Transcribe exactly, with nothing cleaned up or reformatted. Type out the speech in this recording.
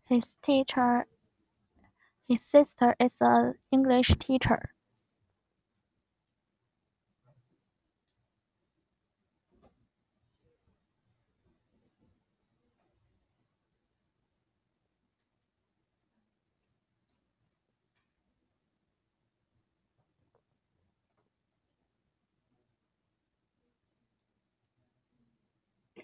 His teacher his sister is a English teacher.